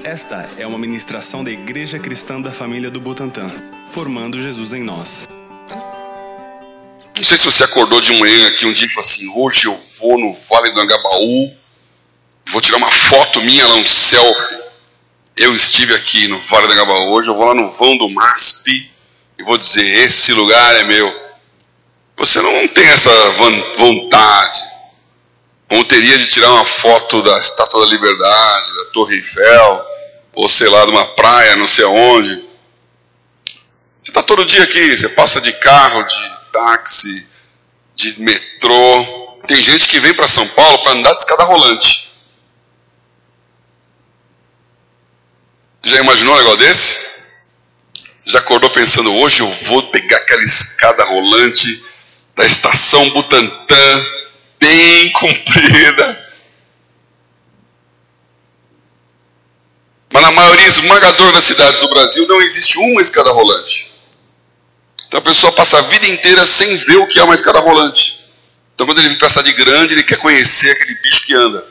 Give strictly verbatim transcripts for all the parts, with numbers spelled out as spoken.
Esta é uma ministração da Igreja Cristã da Família do Butantã, formando Jesus em nós. Não sei se você acordou de manhã aqui um dia e falou assim: hoje eu vou no Vale do Angabaú, vou tirar uma foto minha lá, um selfie. Eu estive aqui no Vale do Angabaú, hoje eu vou lá no vão do M A S P e vou dizer: esse lugar é meu. Você não tem essa vontade, como teria de tirar uma foto da Estátua da Liberdade, da Torre Eiffel, ou sei lá, de uma praia, não sei aonde. Você está todo dia aqui, você passa de carro, de táxi, de metrô. Tem gente que vem para São Paulo para andar de escada rolante. Você já imaginou um negócio desse? Você já acordou pensando: hoje eu vou pegar aquela escada rolante da estação Butantã, bem comprida. Mas na maioria esmagadora das cidades do Brasil não existe uma escada rolante. Então a pessoa passa a vida inteira sem ver o que é uma escada rolante. Então quando ele vem para a cidade grande, ele quer conhecer aquele bicho que anda.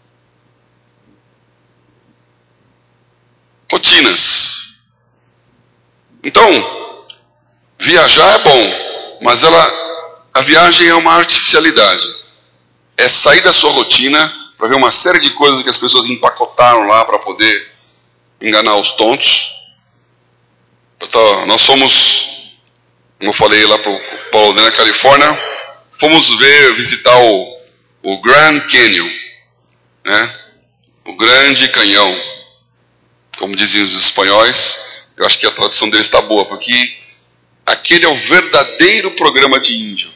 Rotinas. Então, viajar é bom, mas ela, a viagem é uma artificialidade. É sair da sua rotina para ver uma série de coisas que as pessoas empacotaram lá para poder enganar os tontos. Então, nós fomos, como eu falei lá para o Paulo, na Califórnia, fomos ver, visitar o, o Grand Canyon, né? O Grande Canhão, como dizem os espanhóis. Eu acho que a tradução deles está boa, porque aquele é o verdadeiro programa de índio.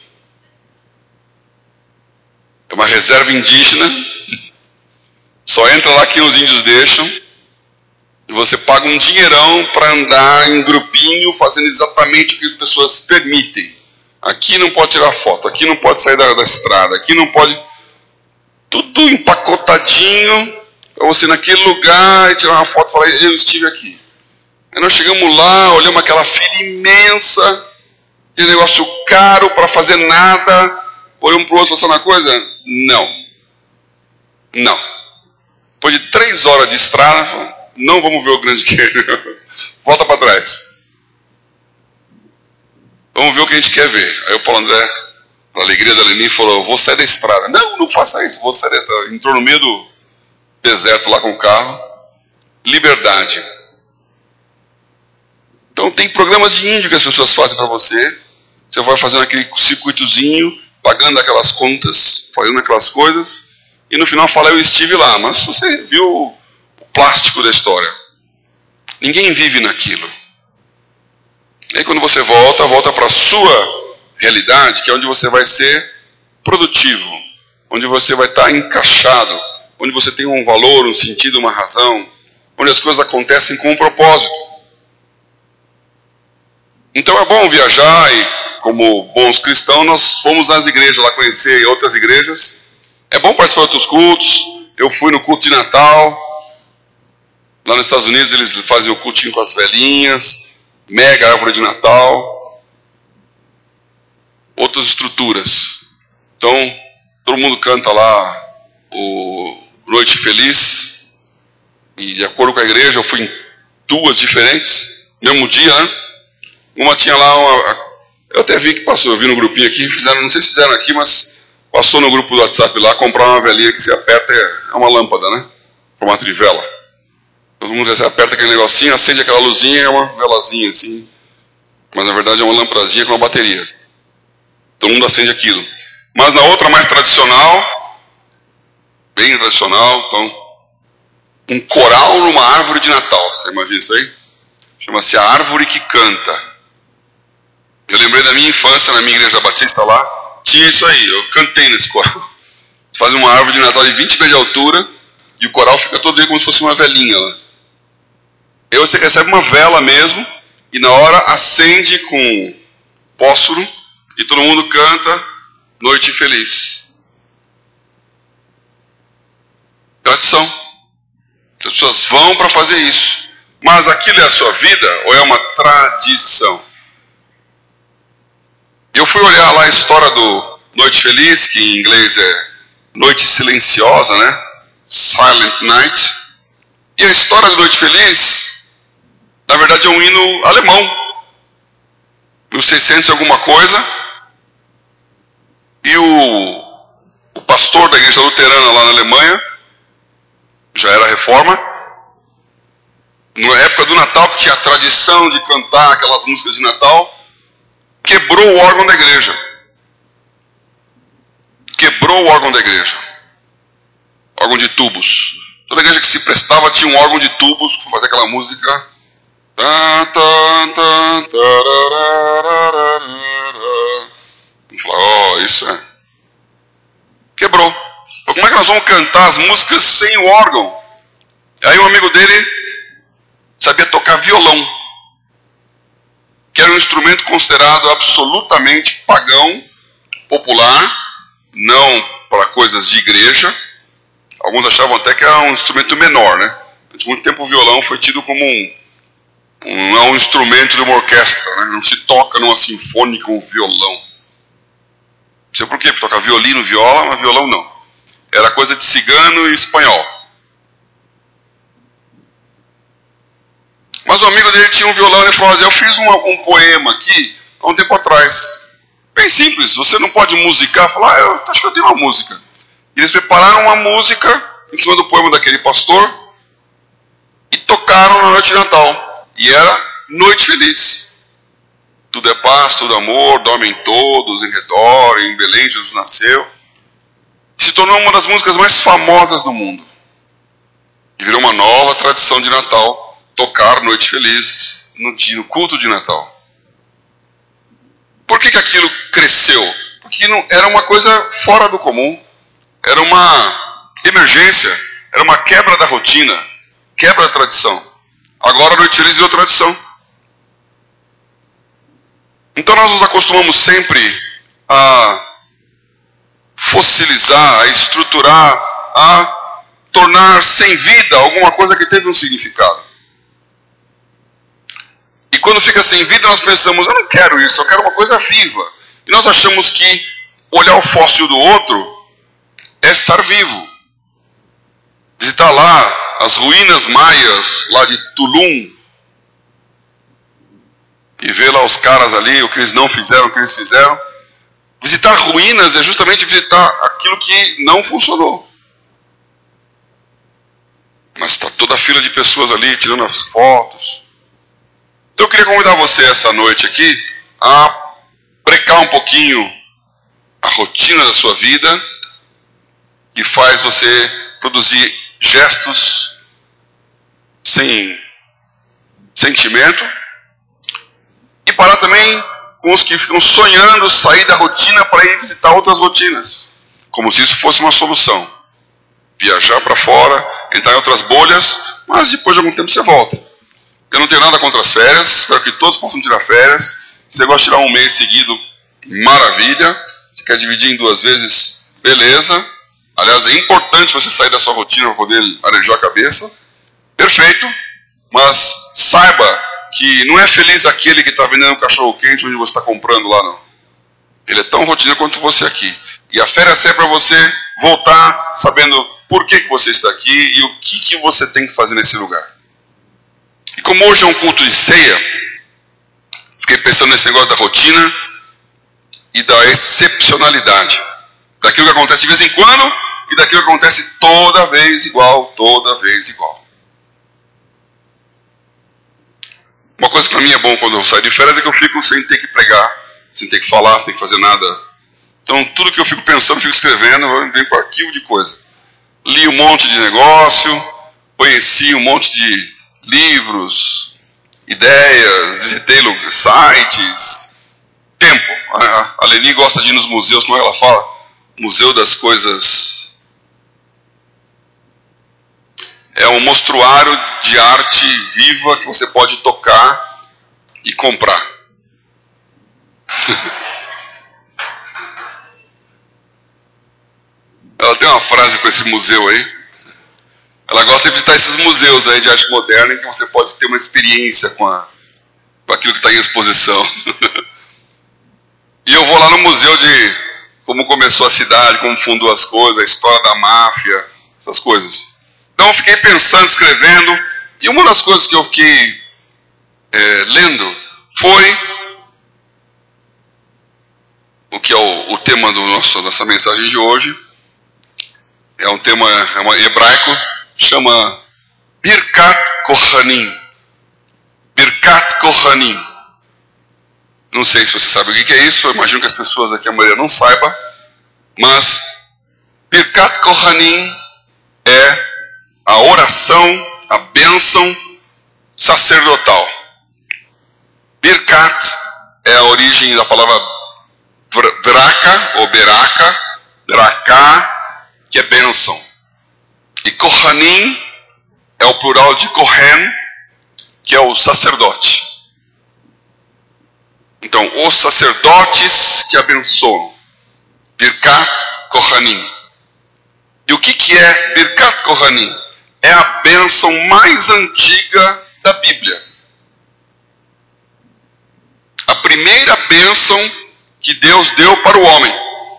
É uma reserva indígena, só entra lá quem os índios deixam, e você paga um dinheirão para andar em grupinho, fazendo exatamente o que as pessoas permitem. Aqui não pode tirar foto, aqui não pode sair da, da estrada, aqui não pode... Tudo empacotadinho, para você naquele lugar e tirar uma foto e falar: eu estive aqui. Aí nós chegamos lá, olhamos aquela fila imensa, e negócio caro para fazer nada. Olhamos para o outro e falamos: uma coisa? Não. Não. Depois de três horas de estrada, não vamos ver o Grande Canyon. Volta para trás. Vamos ver o que a gente quer ver. Aí o Paulo André, para a alegria da Leni, falou: vou sair da estrada. Não, não faça isso, vou sair da estrada. Entrou no meio do deserto lá com o carro. Liberdade. Então tem programas de índio que as pessoas fazem para você. Você vai fazendo aquele circuitozinho, pagando aquelas contas, fazendo aquelas coisas, e no final fala: eu estive lá. Mas você viu o plástico da história. Ninguém vive naquilo. E aí quando você volta, volta para a sua realidade, que é onde você vai ser produtivo, onde você vai estar encaixado, onde você tem um valor, um sentido, uma razão, onde as coisas acontecem com um propósito. Então é bom viajar, e como bons cristãos nós fomos às igrejas lá conhecer outras igrejas. É bom participar de outros cultos. Eu fui no culto de Natal. Lá nos Estados Unidos eles fazem o cultinho com as velhinhas, mega árvore de Natal, outras estruturas. Então todo mundo canta lá o Noite Feliz, e de acordo com a igreja eu fui em duas diferentes, mesmo dia, né? Uma tinha lá uma... Eu até vi que passou, eu vi no grupinho aqui, fizeram, não sei se fizeram aqui, mas passou no grupo do WhatsApp lá, comprar uma velhinha que se aperta, é uma lâmpada, né? Formato de vela. Todo mundo já se aperta aquele negocinho, acende aquela luzinha, é uma velazinha assim. Mas na verdade é uma lâmpadazinha com uma bateria. Todo mundo acende aquilo. Mas na outra mais tradicional, bem tradicional, então, um coral numa árvore de Natal. Você imagina isso aí? Chama-se A Árvore que Canta. Eu lembrei da minha infância, na minha igreja batista lá, tinha isso aí, eu cantei nesse coral. Você faz uma árvore de Natal de vinte metros de altura, e o coral fica todo dia como se fosse uma velinha lá. Aí você recebe uma vela mesmo, e na hora acende com fósforo, e todo mundo canta Noite Feliz. Tradição. As pessoas vão para fazer isso. Mas aquilo é a sua vida ou é uma tradição? Eu fui olhar lá a história do Noite Feliz, que em inglês é Noite Silenciosa, né? Silent Night. E a história de Noite Feliz, na verdade, é um hino alemão. mil e seiscentos e alguma coisa. E o, o pastor da igreja luterana lá na Alemanha, já era reforma, na época do Natal, que tinha a tradição de cantar aquelas músicas de Natal, quebrou o órgão da igreja. Quebrou o órgão da igreja. Órgão de tubos. Toda igreja que se prestava tinha um órgão de tubos para fazer aquela música. Vamos falar, ó, oh, isso é. Quebrou. Então, como é que nós vamos cantar as músicas sem o órgão? Aí um amigo dele sabia tocar violão, que era um instrumento considerado absolutamente pagão, popular, não para coisas de igreja. Alguns achavam até que era um instrumento menor, né? Durante muito tempo o violão foi tido como um, um, não um instrumento de uma orquestra, né? Não se toca numa sinfônica um violão. Não sei por quê, porque toca violino, viola, mas violão não. Era coisa de cigano e espanhol. Mas o amigo dele tinha um violão e ele falou assim, eu fiz um, um poema aqui há um tempo atrás. Bem simples, você não pode musicar. Falar, ah, eu acho que eu tenho uma música. E eles prepararam uma música em cima do poema daquele pastor e tocaram na noite de Natal. E era Noite Feliz. Tudo é paz, tudo é amor, dormem todos em redor, em Belém Jesus nasceu. E se tornou uma das músicas mais famosas do mundo. E virou uma nova tradição de Natal. Tocar Noite Feliz no, dia, no culto de Natal. Por que que aquilo cresceu? Porque não, era uma coisa fora do comum. Era uma emergência. Era uma quebra da rotina. Quebra da tradição. Agora a Noite Feliz virou tradição. Então nós nos acostumamos sempre a fossilizar, a estruturar, a tornar sem vida alguma coisa que teve um significado. E quando fica sem vida, nós pensamos, eu não quero isso, eu quero uma coisa viva. E nós achamos que olhar o fóssil do outro é estar vivo. Visitar lá as ruínas maias, lá de Tulum, e ver lá os caras ali, o que eles não fizeram, o que eles fizeram. Visitar ruínas é justamente visitar aquilo que não funcionou. Mas está toda a fila de pessoas ali, tirando as fotos. Então eu queria convidar você essa noite aqui a brecar um pouquinho a rotina da sua vida, que faz você produzir gestos sem sentimento, e parar também com os que ficam sonhando sair da rotina para ir visitar outras rotinas, como se isso fosse uma solução. Viajar para fora, entrar em outras bolhas, mas depois de algum tempo você volta. Eu não tenho nada contra as férias, espero que todos possam tirar férias. Se você gosta de tirar um mês seguido, maravilha. Se quer dividir em duas vezes, beleza. Aliás, é importante você sair da sua rotina para poder arejar a cabeça. Perfeito. Mas saiba que não é feliz aquele que está vendendo um cachorro quente onde você está comprando lá, não. Ele é tão rotineiro quanto você aqui. E a férias é para você voltar sabendo por que, que você está aqui e o que, que você tem que fazer nesse lugar. E como hoje é um culto de ceia, fiquei pensando nesse negócio da rotina e da excepcionalidade. Daquilo que acontece de vez em quando e daquilo que acontece toda vez igual, toda vez igual. Uma coisa que para mim é bom quando eu saio de férias é que eu fico sem ter que pregar, sem ter que falar, sem ter que fazer nada. Então tudo que eu fico pensando, eu fico escrevendo, eu venho para arquivo de coisa. Li um monte de negócio, conheci um monte de livros, ideias, visitei sites, tempo. A Leni gosta de ir nos museus, como ela fala, museu das coisas. É um mostruário de arte viva que você pode tocar e comprar. Ela tem uma frase com esse museu aí. Ela gosta de visitar esses museus aí de arte moderna em que você pode ter uma experiência com, a, com aquilo que está em exposição. E eu vou lá no museu de como começou a cidade, como fundou as coisas, a história da máfia, essas coisas. Então eu fiquei pensando, escrevendo, e uma das coisas que eu fiquei é, lendo foi o que é o, o tema do nosso, dessa mensagem de hoje. É um tema é uma, hebraico, chama Birkat Kohanim. Birkat Kohanim. Não sei se você sabe o que é isso, eu imagino que as pessoas aqui, a maioria não saiba, mas Birkat Kohanim é a oração, a bênção sacerdotal. Birkat é a origem da palavra Braka ou Beraka, Braká, que é bênção. E Kohanim é o plural de Kohen, que é o sacerdote. Então, os sacerdotes que abençoam. Birkat Kohanim. E o que, que é Birkat Kohanim? É a bênção mais antiga da Bíblia. A primeira bênção que Deus deu para o homem.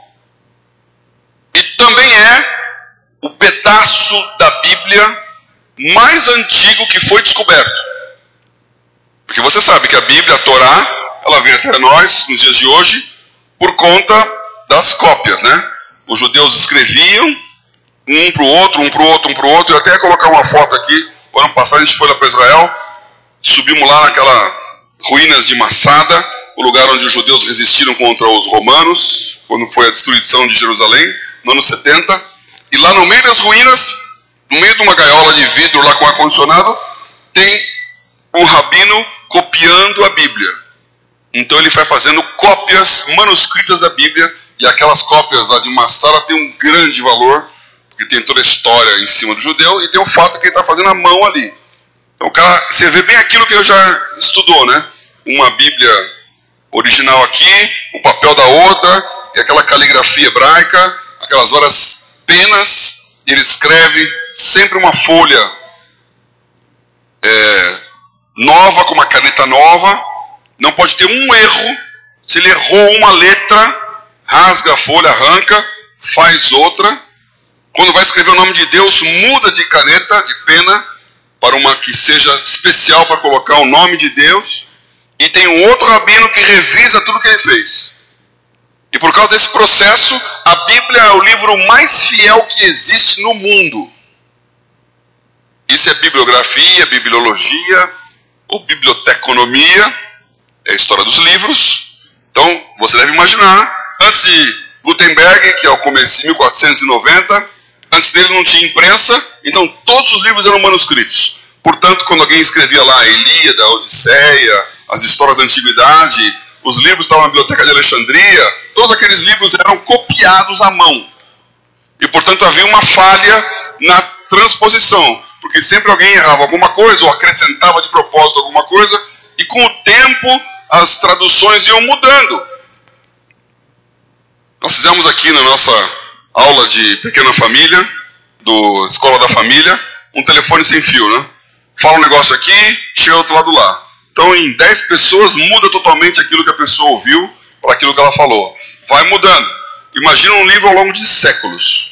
E também é o pedaço da Bíblia mais antigo que foi descoberto. Porque você sabe que a Bíblia, a Torá, ela veio até nós, nos dias de hoje, por conta das cópias, né? Os judeus escreviam, um para o outro, um para o outro, um para o outro. Eu até ia colocar uma foto aqui. O ano passado a gente foi lá para Israel, subimos lá naquela ruínas de Massada, o lugar onde os judeus resistiram contra os romanos, quando foi a destruição de Jerusalém, no ano setenta. E lá no meio das ruínas, no meio de uma gaiola de vidro lá com ar-condicionado, tem um rabino copiando a Bíblia. Então ele vai fazendo cópias manuscritas da Bíblia, e aquelas cópias lá de Massada têm um grande valor, porque tem toda a história em cima do judeu, e tem o fato que ele está fazendo a mão ali. Então o cara, você vê bem aquilo que ele já estudou, né? Uma Bíblia original aqui, o papel da outra, e aquela caligrafia hebraica, aquelas várias penas, e ele escreve sempre uma folha é, nova, com uma caneta nova. Não pode ter um erro. Se ele errou uma letra, rasga a folha, arranca, faz outra. Quando vai escrever o nome de Deus, muda de caneta, de pena, para uma que seja especial para colocar o nome de Deus. E tem um outro rabino que revisa tudo que ele fez. E por causa desse processo, a Bíblia é o livro mais fiel que existe no mundo. Isso é bibliografia, bibliologia, ou biblioteconomia. É a história dos livros. Então, você deve imaginar, antes de Gutenberg, que é o começo de mil quatrocentos e noventa, antes dele não tinha imprensa, então todos os livros eram manuscritos. Portanto, quando alguém escrevia lá a Ilíada, a Odisseia, as histórias da Antiguidade, os livros estavam na Biblioteca de Alexandria, todos aqueles livros eram copiados à mão. E, portanto, havia uma falha na transposição, porque sempre alguém errava alguma coisa, ou acrescentava de propósito alguma coisa, e com o tempo as traduções iam mudando. Nós fizemos aqui na nossa aula de pequena família, do Escola da Família, um telefone sem fio, né? Fala um negócio aqui, chega do outro lado lá. Então, em dez pessoas, muda totalmente aquilo que a pessoa ouviu para aquilo que ela falou. Vai mudando. Imagina um livro ao longo de séculos.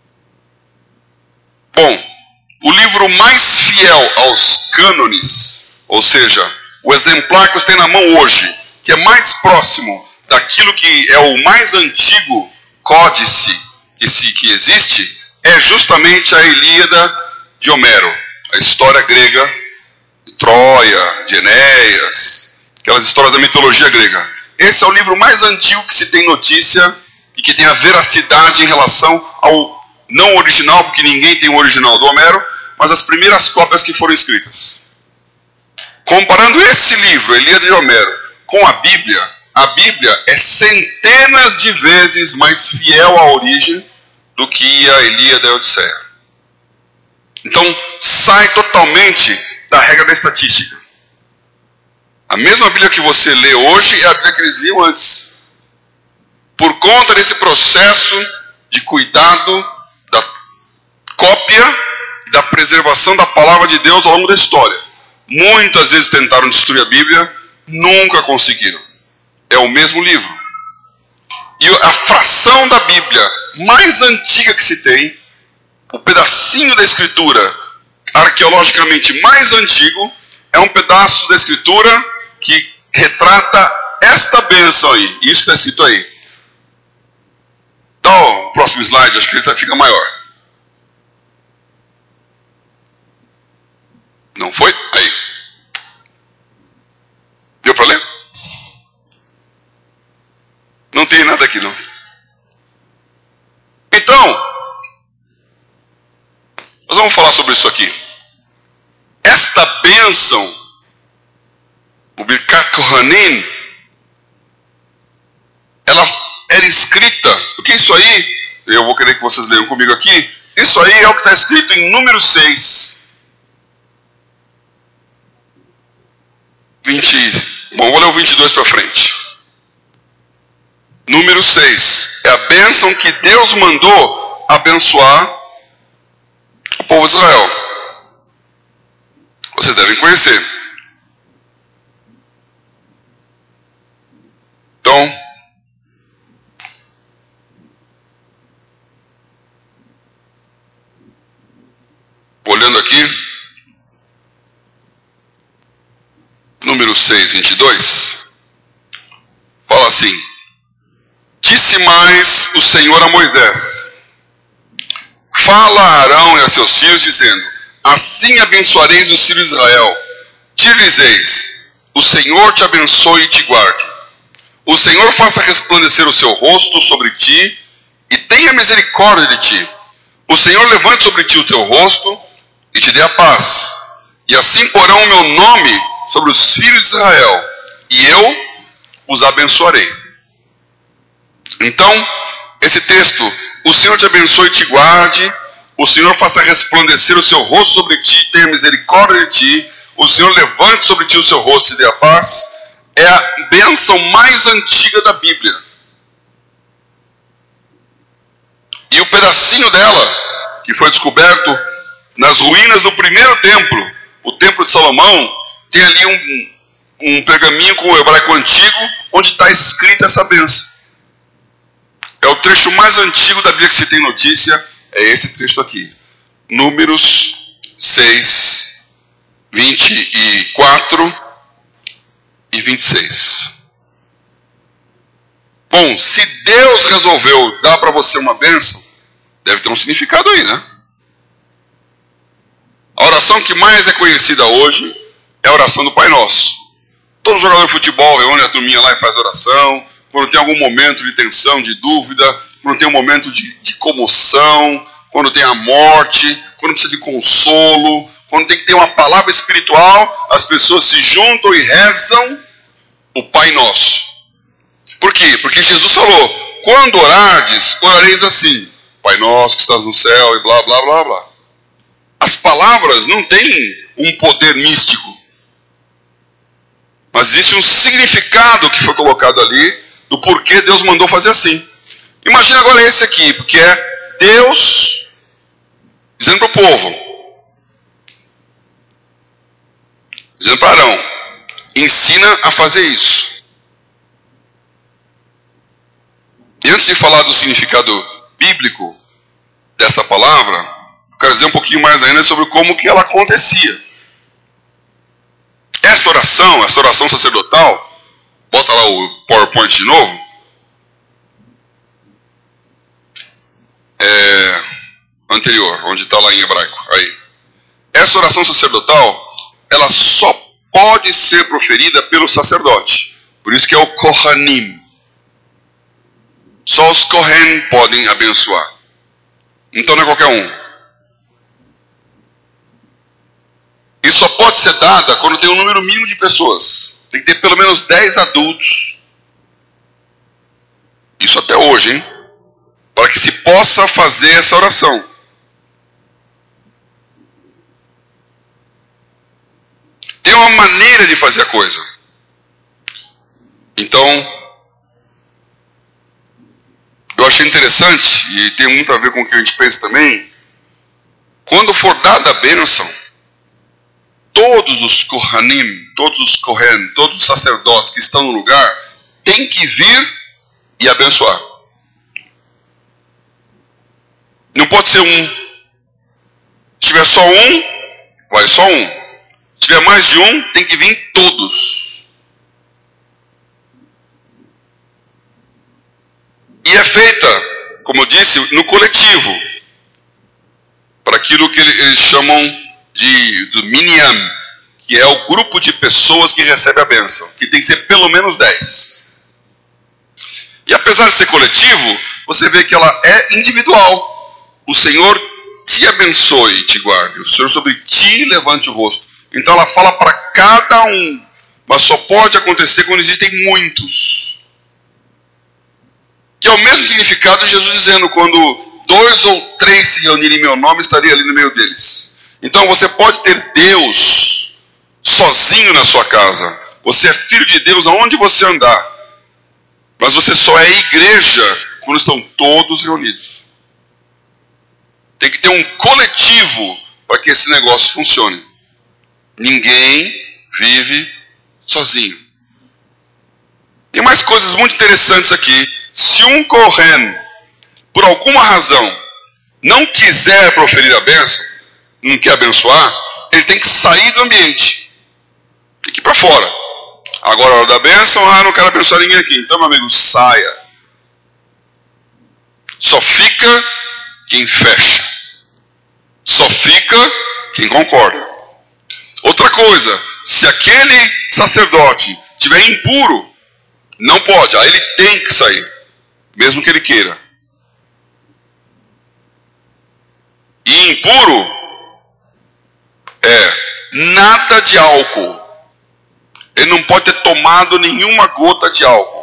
Bom, o livro mais fiel aos cânones, ou seja, o exemplar que você tem na mão hoje, que é mais próximo daquilo que é o mais antigo códice que, se, que existe, é justamente a Ilíada de Homero, a história grega de Troia, de Enéas, aquelas histórias da mitologia grega. Esse é o livro mais antigo que se tem notícia e que tem a veracidade em relação ao não original, porque ninguém tem o original do Homero, mas as primeiras cópias que foram escritas. Comparando esse livro, Ilíada de Homero, com a Bíblia, a Bíblia é centenas de vezes mais fiel à origem do que a Ilíada e a Odisseia. Então, sai totalmente da regra da estatística. A mesma Bíblia que você lê hoje é a Bíblia que eles liam antes. Por conta desse processo de cuidado da cópia e da preservação da palavra de Deus ao longo da história. Muitas vezes tentaram destruir a Bíblia, nunca conseguiram. É o mesmo livro. E a fração da Bíblia mais antiga que se tem o pedacinho da Escritura arqueologicamente mais antigo é um pedaço da Escritura que retrata esta bênção aí. Isso está escrito aí. Então, o próximo slide, acho que ele fica maior. Não foi? Aí. Deu para ler? Não tem nada aqui, não. Então, nós vamos falar sobre isso aqui. Esta bênção, o Birkat Kohanim, ela era escrita, porque isso aí, eu vou querer que vocês leiam comigo aqui, isso aí é o que está escrito em número seis. vinte, bom, vou ler o vinte e dois para frente. Número seis é a bênção que Deus mandou abençoar o povo de Israel. Vocês devem conhecer. Então, olhando aqui, número seis, vinte e dois, fala assim: disse mais o Senhor a Moisés: fala a Arão e a seus filhos, dizendo: assim abençoareis os filhos de Israel. Dir-lhes-eis: o Senhor te abençoe e te guarde. O Senhor faça resplandecer o seu rosto sobre ti e tenha misericórdia de ti. O Senhor levante sobre ti o teu rosto e te dê a paz. E assim porão o meu nome sobre os filhos de Israel, e eu os abençoarei. Então, esse texto: o Senhor te abençoe e te guarde, o Senhor faça resplandecer o seu rosto sobre ti, tenha misericórdia de ti, o Senhor levante sobre ti o seu rosto e te dê a paz, é a bênção mais antiga da Bíblia. E o pedacinho dela, que foi descoberto nas ruínas do primeiro templo, o templo de Salomão, tem ali um, um pergaminho com o hebraico antigo, onde está escrita essa bênção. É o trecho mais antigo da Bíblia que se tem notícia, é esse trecho aqui. Números seis, vinte e quatro e vinte e seis. Bom, se Deus resolveu dar para você uma bênção, deve ter um significado aí, né? A oração que mais é conhecida hoje é a oração do Pai Nosso. Todo jogador de futebol reúne a turminha lá e faz oração. Quando tem algum momento de tensão, de dúvida, quando tem um momento de, de comoção, quando tem a morte, quando precisa de consolo, quando tem que ter uma palavra espiritual, as pessoas se juntam e rezam o Pai Nosso. Por quê? Porque Jesus falou: quando orardes, orareis assim: Pai Nosso que estás no céu, e blá blá blá blá. As palavras não têm um poder místico, mas existe um significado que foi colocado ali do porquê Deus mandou fazer assim. Imagina agora esse aqui, porque é Deus dizendo para o povo, dizendo para Arão: ensina a fazer isso. E antes de falar do significado bíblico dessa palavra, quero dizer um pouquinho mais ainda sobre como que ela acontecia. Essa oração, essa oração sacerdotal, bota lá o PowerPoint de novo. É, anterior, onde está lá em hebraico. Aí. Essa oração sacerdotal, ela só pode ser proferida pelo sacerdote. Por isso que é o Kohanim. Só os Kohen podem abençoar. Então não é qualquer um. E só pode ser dada quando tem um número mínimo de pessoas. Tem que ter pelo menos dez adultos. Isso até hoje, hein? Para que se possa fazer essa oração. Tem uma maneira de fazer a coisa. Então, eu achei interessante, e tem muito a ver com o que a gente pensa também, quando for dada a bênção, todos os Kohanim, todos os Kohen, todos os sacerdotes que estão no lugar, têm que vir e abençoar. Não pode ser um, tiver só um, vai só um. Se tiver mais de um, tem que vir todos. E é feita, como eu disse, no coletivo. Para aquilo que eles chamam de, do minyan, que é o grupo de pessoas que recebe a bênção, que tem que ser pelo menos dez. E apesar de ser coletivo, você vê que ela é individual. O Senhor te abençoe e te guarde. O Senhor sobre ti levante o rosto. Então ela fala para cada um, mas só pode acontecer quando existem muitos. Que é o mesmo significado de Jesus dizendo, quando dois ou três se reunirem em meu nome, estaria ali no meio deles. Então você pode ter Deus sozinho na sua casa. Você é filho de Deus aonde você andar. Mas você só é igreja quando estão todos reunidos. Tem que ter um coletivo para que esse negócio funcione. Ninguém vive sozinho. Tem mais coisas muito interessantes aqui. Se um Kohen, por alguma razão, não quiser proferir a bênção, não quer abençoar, ele tem que sair do ambiente. Tem que ir para fora. Agora a hora da bênção, ah, não quero abençoar ninguém aqui. Então, meu amigo, saia. Só fica quem fecha. Só fica quem concorda. Outra coisa, se aquele sacerdote estiver impuro, não pode, aí ele tem que sair, mesmo que ele queira. E impuro é nada de álcool. Ele não pode ter tomado nenhuma gota de álcool.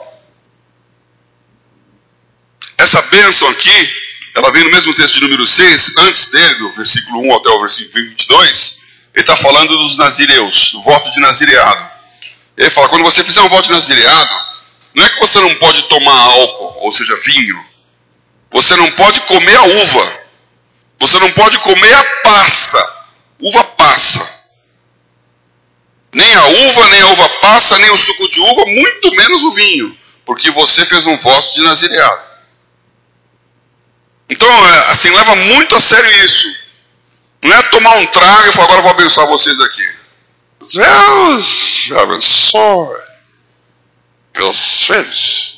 Essa bênção aqui, ela vem no mesmo texto de número seis, antes dele, do versículo um até o versículo vinte e dois, ele está falando dos nazireus, do voto de nazireado. Ele fala, quando você fizer um voto de nazireado, não é que você não pode tomar álcool, ou seja, vinho. Você não pode comer a uva. Você não pode comer a passa. Uva passa. Nem a uva, nem a uva passa, nem o suco de uva, muito menos o vinho. Porque você fez um voto de nazireado. Então, assim, leva muito a sério isso. Não é tomar um trago e falar, agora eu vou abençoar vocês aqui. Deus abençoe meus filhos.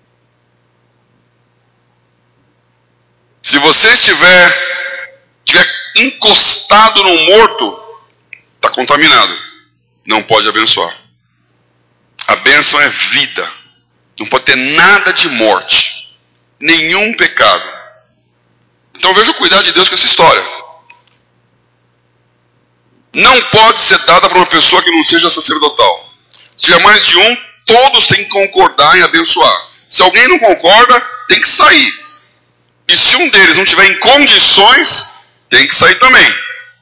Se você estiver, estiver encostado num morto, está contaminado. Não pode abençoar. A bênção é vida. Não pode ter nada de morte. Nenhum pecado. Então veja o cuidado de Deus com essa história. Não pode ser dada para uma pessoa que não seja sacerdotal. Se tiver mais de um, todos têm que concordar em abençoar. Se alguém não concorda, tem que sair. E se um deles não tiver em condições, tem que sair também.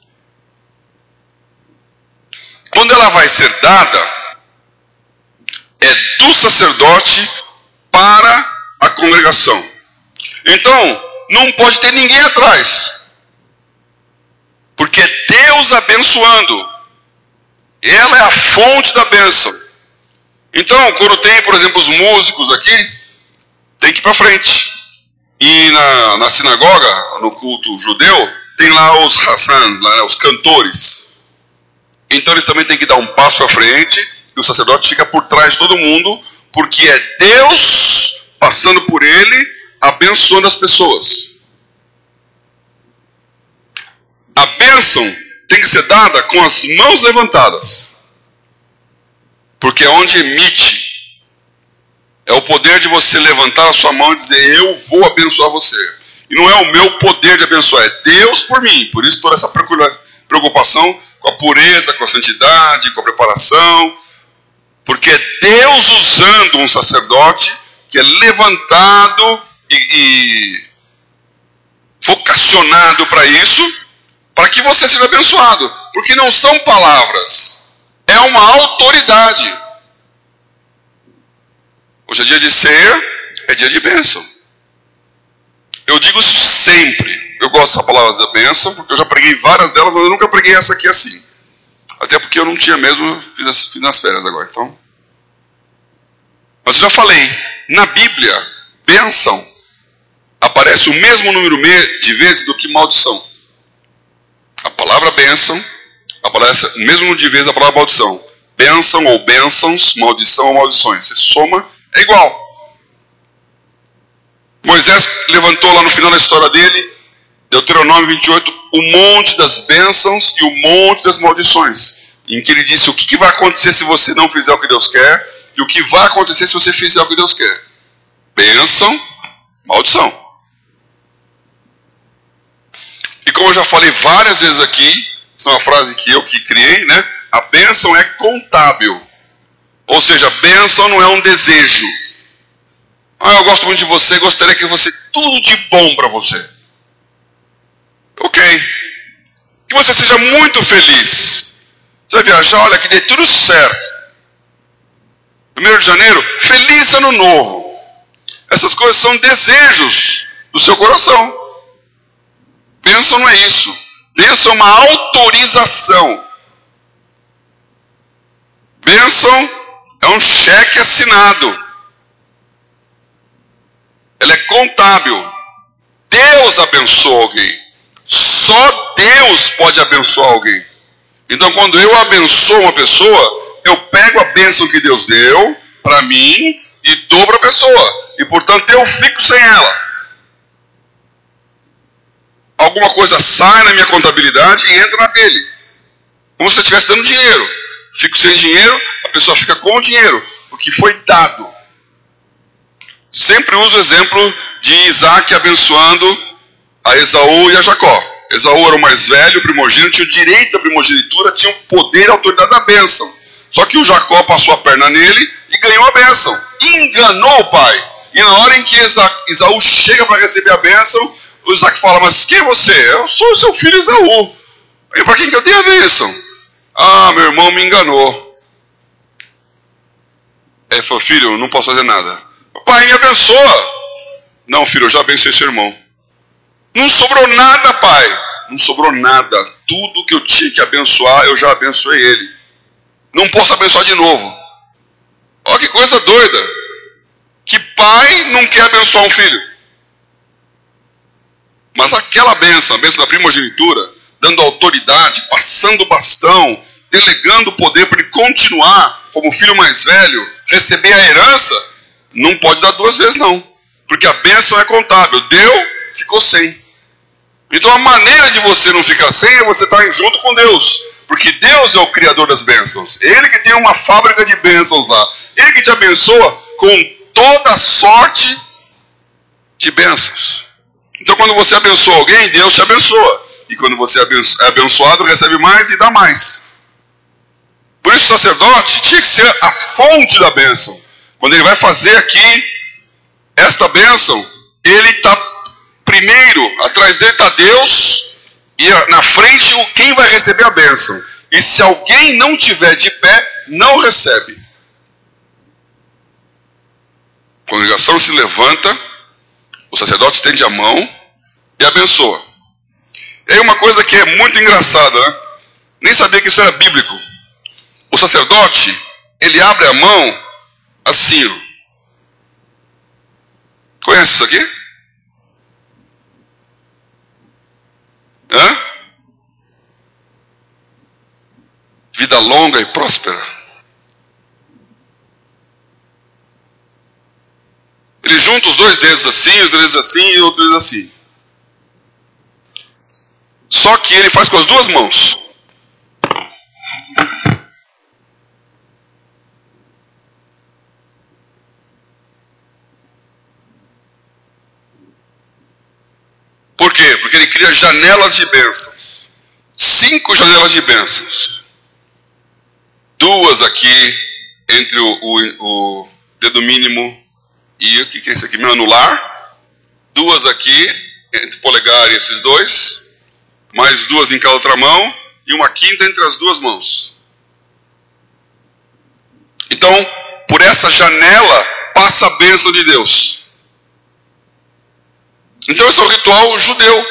Quando ela vai ser dada, é do sacerdote para a congregação. Então, não pode ter ninguém atrás. Porque é Deus abençoando. Ela é a fonte da bênção. Então, quando tem, por exemplo, os músicos aqui, tem que ir para frente. E na, na sinagoga, no culto judeu, tem lá os Hassan, lá, os cantores. Então eles também têm que dar um passo para frente, e o sacerdote fica por trás de todo mundo, porque é Deus passando por ele, abençoando as pessoas. A bênção tem que ser dada com as mãos levantadas. Porque é onde emite. É o poder de você levantar a sua mão e dizer, eu vou abençoar você. E não é o meu poder de abençoar, é Deus por mim. Por isso toda essa preocupação com a pureza, com a santidade, com a preparação. Porque é Deus usando um sacerdote que é levantado e, e vocacionado para isso, para que você seja abençoado. Porque não são palavras, é uma autoridade. Hoje é dia de ceia, é dia de bênção. Eu digo isso sempre. Eu gosto dessa palavra da bênção, porque eu já preguei várias delas, mas eu nunca preguei essa aqui assim. Até porque eu não tinha mesmo, fiz, as, fiz nas férias agora. Então. Mas eu já falei, na Bíblia, bênção aparece o mesmo número de vezes do que maldição. A palavra bênção aparece mesmo de vez a palavra maldição. Bênção ou bênçãos, maldição ou maldições. Se soma, é igual. Moisés levantou lá no final da história dele, Deuteronômio vinte e oito, o monte das bênçãos e o monte das maldições. Em que ele disse o que vai acontecer se você não fizer o que Deus quer e o que vai acontecer se você fizer o que Deus quer. Bênção, maldição. E como eu já falei várias vezes aqui, essa é uma frase que eu que criei, né? A bênção é contábil. Ou seja, bênção não é um desejo. Ah, eu gosto muito de você, gostaria que fosse tudo de bom para você. Ok. Que você seja muito feliz. Você vai viajar, olha, que dê tudo certo. primeiro de janeiro, feliz ano novo. Essas coisas são desejos do seu coração. Bênção não é isso. Bênção é uma autorização. Bênção é um cheque assinado. Ela é contábil. Deus abençoa alguém. Só Deus pode abençoar alguém. Então quando eu abençoo uma pessoa, eu pego a bênção que Deus deu para mim e dou para a pessoa. E portanto eu fico sem ela. Alguma coisa sai na minha contabilidade e entra na dele. Como se eu estivesse dando dinheiro. Fico sem dinheiro, a pessoa fica com o dinheiro, porque foi dado. Sempre uso o exemplo de Isaac abençoando a Esaú e a Jacó. Esaú era o mais velho, o primogênito, tinha o direito da primogenitura, tinha o poder e a autoridade da bênção. Só que o Jacó passou a perna nele e ganhou a bênção. Enganou o pai. E na hora em que Esaú chega para receber a bênção, o Isaac fala, mas quem é você? Eu sou o seu filho Esaú. E para quem que eu dei a bênção? Ah, meu irmão me enganou. Ele falou, filho, não posso fazer nada. O pai me abençoa. Não, filho, eu já abençoei seu irmão. Não sobrou nada, pai. Não sobrou nada. Tudo que eu tinha que abençoar, eu já abençoei ele. Não posso abençoar de novo. Olha que coisa doida. Que pai não quer abençoar um filho? Mas aquela bênção, a bênção da primogenitura, dando autoridade, passando o bastão, delegando o poder para ele continuar como filho mais velho, receber a herança, não pode dar duas vezes não. Porque a bênção é contábil. Deu, ficou sem. Então a maneira de você não ficar sem é você estar junto com Deus. Porque Deus é o criador das bênçãos. Ele que tem uma fábrica de bênçãos lá. Ele que te abençoa com toda sorte de bênçãos. Então quando você abençoa alguém, Deus te abençoa. E quando você é abençoado, recebe mais e dá mais. Por isso o sacerdote tinha que ser a fonte da bênção. Quando ele vai fazer aqui esta bênção, ele está primeiro, atrás dele está Deus, e na frente quem vai receber a bênção. E se alguém não tiver de pé, não recebe. A congregação se levanta, o sacerdote estende a mão e abençoa. E aí uma coisa que é muito engraçada, né? Nem sabia que isso era bíblico. O sacerdote, ele abre a mão assim. Conhece isso aqui? Hã? Vida longa e próspera. Ele junta os dois dedos assim, os dedos assim e os dedos assim. Só que ele faz com as duas mãos. Por quê? Porque ele cria janelas de bênçãos. Cinco janelas de bênçãos. Duas aqui, entre o, o, o dedo mínimo e o que, que é isso aqui? Meu anular. Duas aqui, entre o polegar e esses dois. Mais duas em cada outra mão. E uma quinta entre as duas mãos. Então, por essa janela, passa a bênção de Deus. Então esse é o ritual judeu.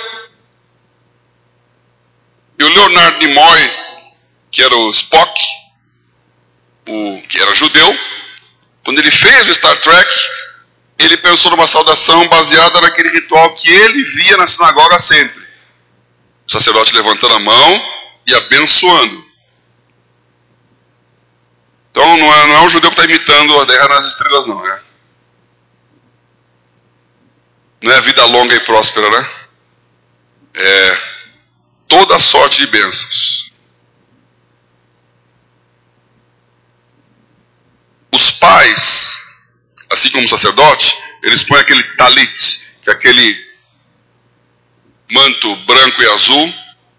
E o Leonard Nimoy, que era o Spock, o, que era judeu, quando ele fez o Star Trek, ele pensou numa saudação baseada naquele ritual que ele via na sinagoga sempre. O sacerdote levantando a mão e abençoando. Então não é, não é um judeu que está imitando a guerra nas estrelas, não, né? Não é vida longa e próspera, né? É toda sorte de bênçãos. Os pais, assim como o sacerdote, eles põem aquele talit, que é aquele manto branco e azul,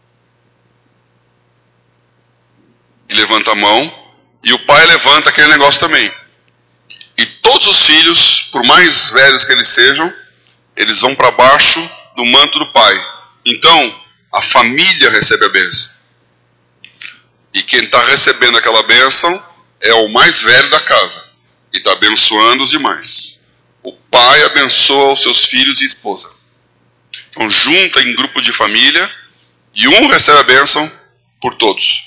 e levanta a mão, e o pai levanta aquele negócio também. E todos os filhos, por mais velhos que eles sejam, eles vão para baixo do manto do pai. Então, a família recebe a bênção. E quem está recebendo aquela bênção é o mais velho da casa. E está abençoando os demais. O pai abençoa os seus filhos e esposa. Então, junta em grupo de família, e um recebe a bênção por todos.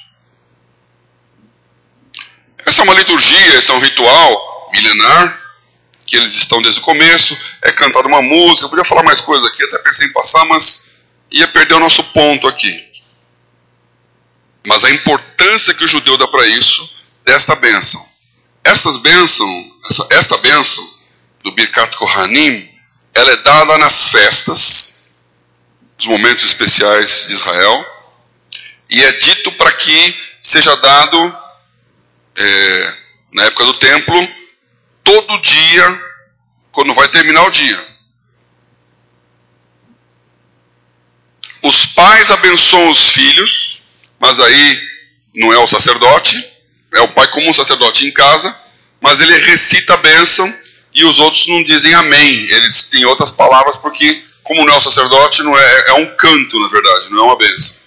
Essa é uma liturgia, esse é um ritual milenar, que eles estão desde o começo. É cantada uma música, eu podia falar mais coisas aqui, até pensei em passar, mas ia perder o nosso ponto aqui. Mas a importância que o judeu dá para isso, desta bênção. Estas bênção, essa, esta bênção do Birkat Kohanim, ela é dada nas festas, nos momentos especiais de Israel, e é dito para que seja dado, é, na época do templo, todo dia, quando vai terminar o dia. Os pais abençoam os filhos, mas aí não é o sacerdote, é o pai como um sacerdote em casa, mas ele recita a bênção e os outros não dizem amém. Eles têm outras palavras porque, como não é o sacerdote, não é, é um canto, na verdade, não é uma bênção.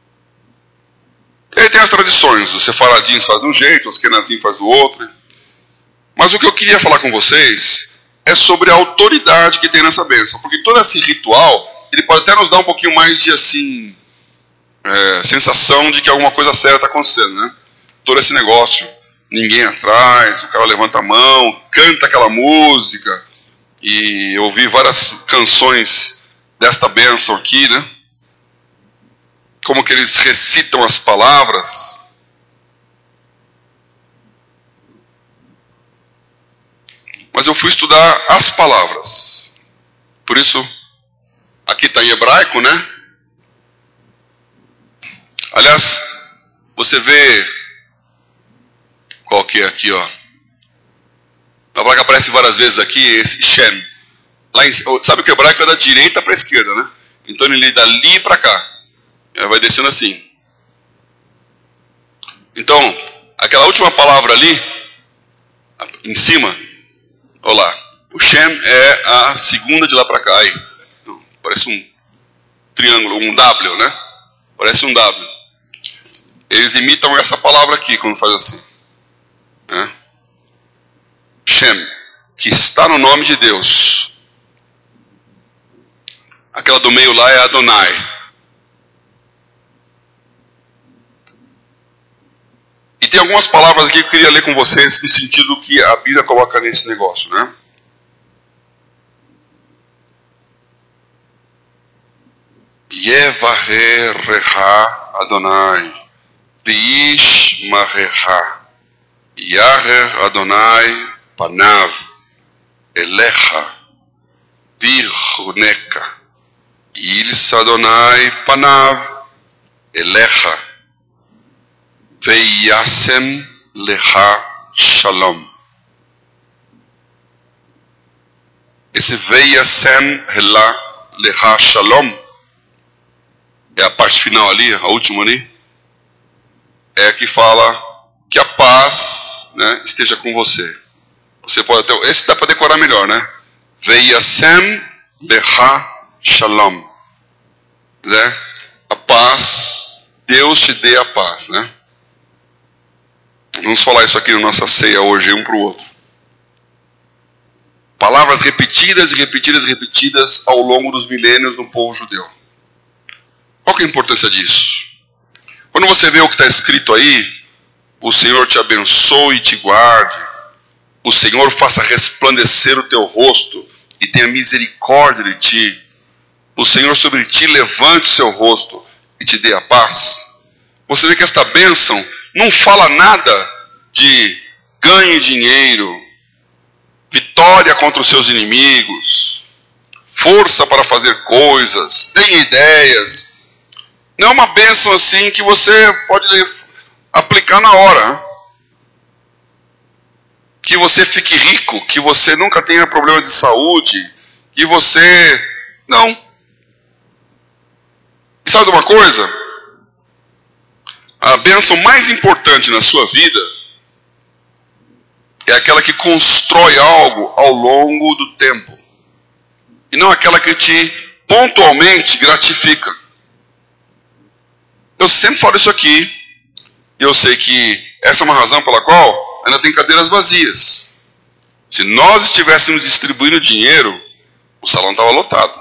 E aí tem as tradições, os sefaradins fazem de um jeito, os kenazim fazem do outro. Mas o que eu queria falar com vocês é sobre a autoridade que tem nessa bênção. Porque todo esse ritual, ele pode até nos dar um pouquinho mais de, assim, é, sensação de que alguma coisa séria está acontecendo, né? Todo esse negócio, ninguém atrás, o cara levanta a mão, canta aquela música. E eu ouvi várias canções desta bênção aqui, né? Como que eles recitam as palavras. Mas eu fui estudar as palavras. Por isso, aqui está em hebraico, né? Aliás, você vê... Qual que é aqui, ó? A palavra que aparece várias vezes aqui, esse Shem. Lá em, sabe que o hebraico é da direita para a esquerda, né? Então ele lê dali para cá. Vai descendo assim. Então, aquela última palavra ali, em cima, olha lá. O Shem é a segunda de lá para cá. Aí. Parece um triângulo, um W, né? Parece um W. Eles imitam essa palavra aqui, quando faz assim. Né? Shem, que está no nome de Deus. Aquela do meio lá é Adonai. E tem algumas palavras aqui que eu queria ler com vocês no sentido que a Bíblia coloca nesse negócio, né? Yevarecha Adonai Veish Marecha Yarer Adonai Panav Elecha Viruneka Ils Adonai Panav Elecha Veiasem Lecha Shalom. Esse Veiasem Lecha Shalom é a parte final ali, a última ali, é a que fala que a paz, né, esteja com você. Você pode até, esse dá para decorar melhor, né? Veiasem Lecha Shalom. Né? A paz, Deus te dê a paz, né? Vamos falar isso aqui na nossa ceia hoje, um para o outro. Palavras repetidas e repetidas e repetidas ao longo dos milênios no povo judeu. Qual que é a importância disso? Quando você vê o que está escrito aí, o Senhor te abençoe e te guarde, o Senhor faça resplandecer o teu rosto e tenha misericórdia de ti, o Senhor sobre ti levante o seu rosto e te dê a paz, você vê que esta bênção não fala nada de ganhe dinheiro, vitória contra os seus inimigos, força para fazer coisas, tenha ideias. Não é uma bênção assim que você pode aplicar na hora. Que você fique rico, que você nunca tenha problema de saúde, que você... Não. E sabe de uma coisa? A bênção mais importante na sua vida é aquela que constrói algo ao longo do tempo. E não aquela que te pontualmente gratifica. Eu sempre falo isso aqui. E eu sei que essa é uma razão pela qual ainda tem cadeiras vazias. Se nós estivéssemos distribuindo dinheiro, o salão estava lotado.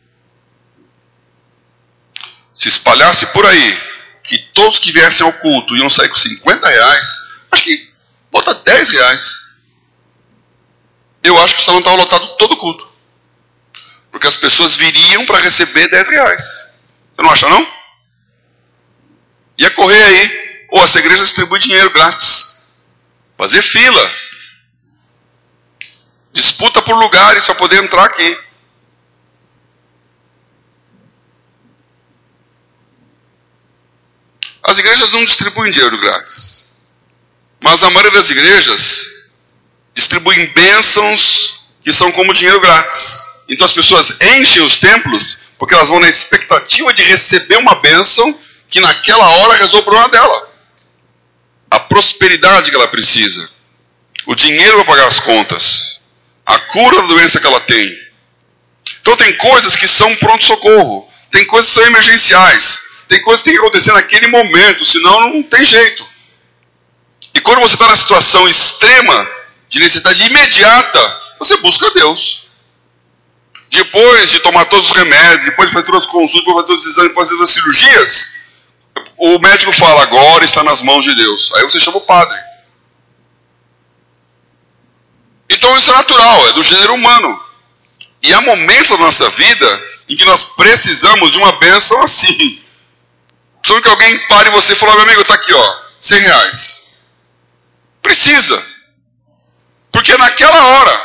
Se espalhasse por aí que todos que viessem ao culto iam sair com cinquenta reais, acho que bota dez reais. Eu acho que o salão estava lotado todo o culto. Porque as pessoas viriam para receber dez reais. Você não acha, não? Ia correr aí. Ou essa igreja distribui dinheiro grátis. Fazer fila. Disputa por lugares para poder entrar aqui. As igrejas não distribuem dinheiro grátis. Mas a maioria das igrejas distribuem bênçãos que são como dinheiro grátis. Então as pessoas enchem os templos porque elas vão na expectativa de receber uma bênção que naquela hora resolve o problema dela. A prosperidade que ela precisa. O dinheiro para pagar as contas. A cura da doença que ela tem. Então tem coisas que são pronto-socorro. Tem coisas que são emergenciais. Tem coisas que tem que acontecer naquele momento, senão não tem jeito. E quando você está na situação extrema, de necessidade imediata, você busca Deus. Depois de tomar todos os remédios, depois de fazer todas as consultas, depois de fazer todos os exames, depois de fazer todas as cirurgias, o médico fala, agora está nas mãos de Deus. Aí você chama o padre. Então isso é natural, é do gênero humano. E há momentos da nossa vida em que nós precisamos de uma bênção assim. Só que alguém pare você e fale, meu amigo, está aqui, ó, cem reais. Precisa. Porque naquela hora,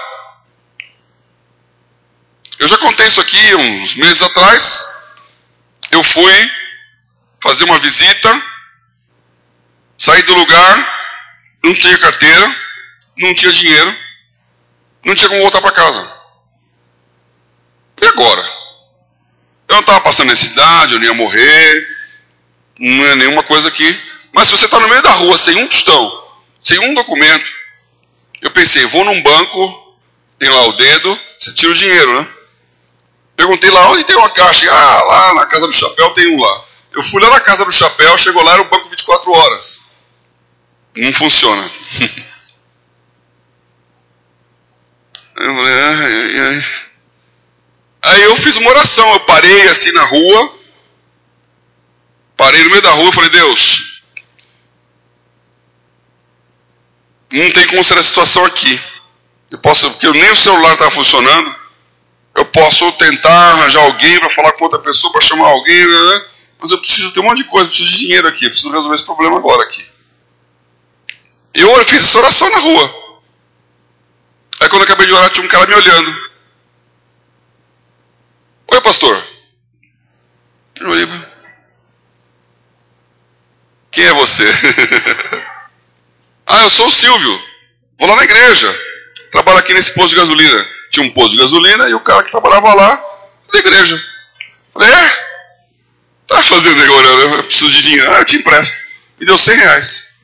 eu já contei isso aqui uns meses atrás, eu fui fazer uma visita, saí do lugar, não tinha carteira, não tinha dinheiro, não tinha como voltar para casa. E agora? Eu não estava passando necessidade, eu não ia morrer, não é nenhuma coisa aqui. Mas se você está no meio da rua, sem um tostão, sem um documento, eu pensei, vou num banco, tem lá o dedo, você tira o dinheiro, né? Perguntei lá, onde tem uma caixa? Ah, lá na Casa do Chapéu tem um lá. Eu fui lá na Casa do Chapéu, chegou lá, era o banco vinte e quatro horas. Não funciona. Eu falei, ai, ai, ai. Aí eu fiz uma oração, eu parei assim na rua, parei no meio da rua e falei, Deus, não tem como ser a situação aqui. Eu posso, porque nem o celular estava funcionando, eu posso tentar arranjar alguém para falar com outra pessoa, para chamar alguém, né? Mas eu preciso ter um monte de coisa, eu preciso de dinheiro aqui, eu preciso resolver esse problema agora aqui. E eu fiz essa oração na rua. Aí quando eu acabei de orar, tinha um cara me olhando. Oi, pastor. Eu olhei. Quem é você? Ah, eu sou o Silvio. Vou lá na igreja. Trabalho aqui nesse posto de gasolina. Tinha um posto de gasolina e o cara que trabalhava lá, da igreja. Falei, é? Tá fazendo agora, eu preciso de dinheiro. Ah, eu te empresto. Me deu cem reais.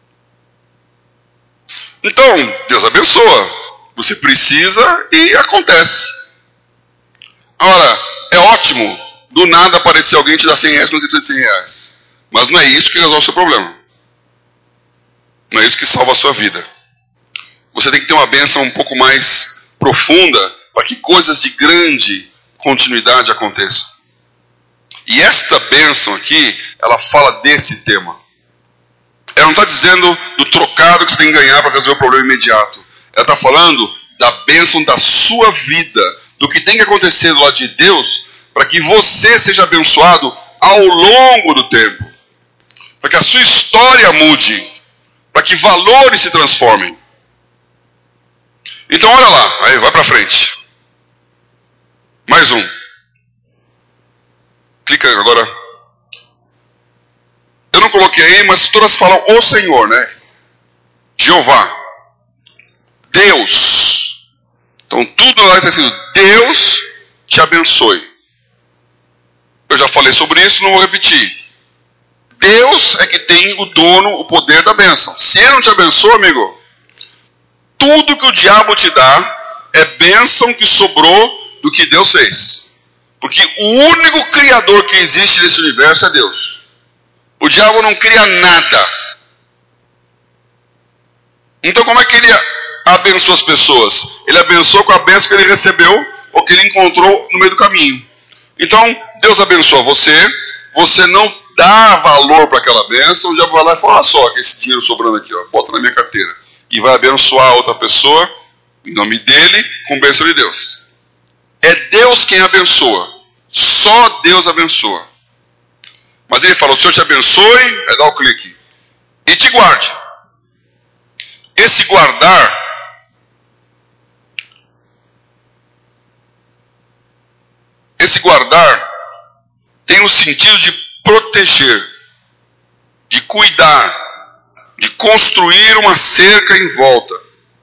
Então, Deus abençoa. Você precisa e acontece. Ora, é ótimo do nada aparecer alguém e te dar cem reais quando você precisa de cem reais. Mas não é isso que resolve o seu problema. Não é isso que salva a sua vida. Você tem que ter uma bênção um pouco mais profunda para que coisas de grande continuidade aconteçam. E esta bênção aqui, ela fala desse tema. Ela não está dizendo do trocado que você tem que ganhar para resolver o problema imediato. Ela está falando da bênção da sua vida, do que tem que acontecer do lado de Deus, para que você seja abençoado ao longo do tempo. Para que a sua história mude. Para que valores se transformem. Então olha lá, aí vai para frente. Mais um. Clica agora. Eu não coloquei aí, mas todas falam o Senhor, né? Jeová. Deus. Então tudo lá está escrito, Deus te abençoe. Eu já falei sobre isso, não vou repetir. Deus é que tem o dono, o poder da bênção. Se Ele não te abençoa, amigo, tudo que o diabo te dá é bênção que sobrou do que Deus fez. Porque o único criador que existe nesse universo é Deus. O diabo não cria nada. Então como é que ele abençoa as pessoas? Ele abençoa com a bênção que ele recebeu ou que ele encontrou no meio do caminho. Então Deus abençoa você, você não dá valor para aquela bênção, o diabo vai lá e fala, olha só, que esse dinheiro sobrando aqui, ó, bota na minha carteira. E vai abençoar a outra pessoa, em nome dele, com bênção de Deus. É Deus quem abençoa. Só Deus abençoa. Mas ele fala, o Senhor te abençoe, aí dá o clique. E te guarde. Esse guardar, esse guardar tem o sentido de proteger, de cuidar, de construir uma cerca em volta.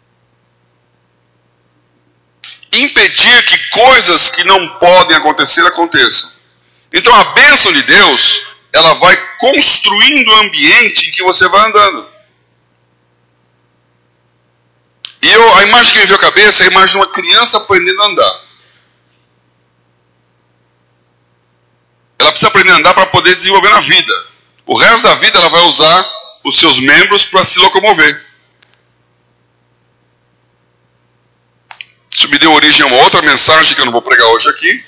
Impedir que coisas que não podem acontecer, aconteçam. Então a bênção de Deus, ela vai construindo o ambiente em que você vai andando. E eu, a imagem que me veio à cabeça é a imagem de uma criança aprendendo a andar. Ela precisa aprender a andar para poder desenvolver na vida. O resto da vida ela vai usar os seus membros para se locomover. Isso me deu origem a uma outra mensagem que eu não vou pregar hoje aqui.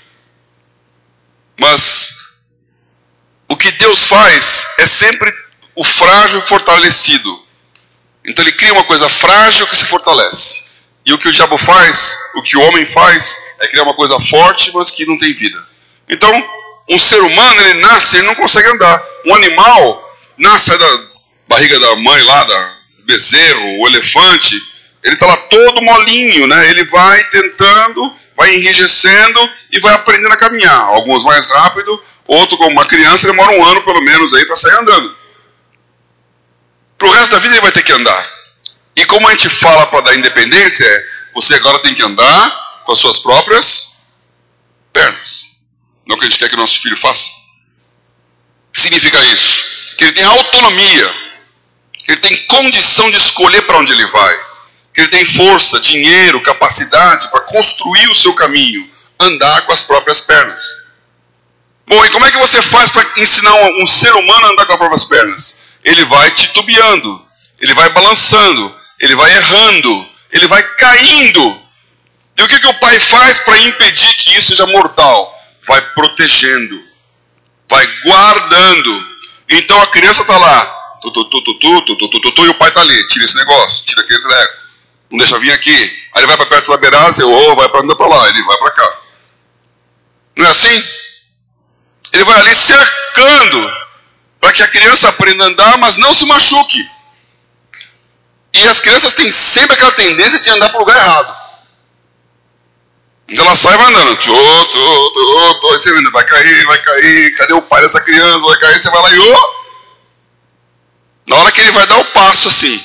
Mas o que Deus faz é sempre o frágil fortalecido. Então ele cria uma coisa frágil que se fortalece. E o que o diabo faz, o que o homem faz, é criar uma coisa forte, mas que não tem vida. Então, um ser humano, ele nasce, ele não consegue andar. Um animal nasce, sai da barriga da mãe lá, da bezerro, o elefante, ele está lá todo molinho, né? Ele vai tentando, vai enrijecendo e vai aprendendo a caminhar. Alguns mais rápido, outro como uma criança, demora um ano pelo menos aí para sair andando. Para o resto da vida ele vai ter que andar. E como a gente fala para dar independência, é, você agora tem que andar com as suas próprias pernas. Não que a gente quer que nosso filho faça. O que significa isso? Que ele tem autonomia, que ele tem condição de escolher para onde ele vai, que ele tem força, dinheiro, capacidade para construir o seu caminho, andar com as próprias pernas. Bom, e como é que você faz para ensinar um, um ser humano a andar com as próprias pernas? Ele vai titubeando, ele vai balançando, ele vai errando, ele vai caindo. E o que, que o pai faz para impedir que isso seja mortal? Vai protegendo, vai guardando. Então a criança está lá, tu, tu, tu, tu, tu, tu, tu, tu, tu, tu, e o pai está ali, tira esse negócio, tira aquele treco, não deixa vir aqui. Aí ele vai para perto da beirada e oh, vai para andar para lá, ele vai para cá. Não é assim? Ele vai ali cercando, para que a criança aprenda a andar, mas não se machuque. E as crianças têm sempre aquela tendência de andar para o lugar errado. Então ela sai e vai andando. Tô, tô, tô, tô, aí você anda, vai cair, vai cair. Cadê o pai dessa criança? Vai cair, você vai lá e oh! Na hora que ele vai dar o passo assim,